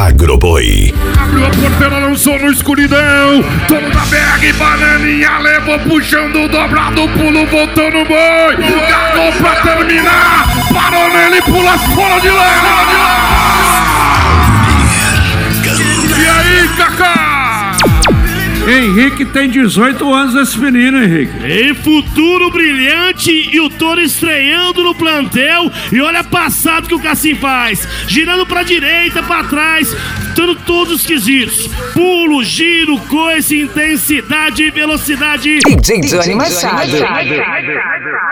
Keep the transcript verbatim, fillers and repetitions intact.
Agroboi. Abriu a porteira, lançou no escuridão. Dono da B R, bananinha, levou puxando, dobrado, pulo, voltando boi. Gargou pra terminar. Parou nele, pula fora de lá. E aí, Kaká? Henrique tem dezoito anos esse menino, Henrique. Em futuro brilhante e o touro estreando no plantel. E olha a passada que o Cassim faz. Girando pra direita, pra trás, dando todos os quesitos. Pulo, giro, coice, intensidade e velocidade. D J Johnny Machado.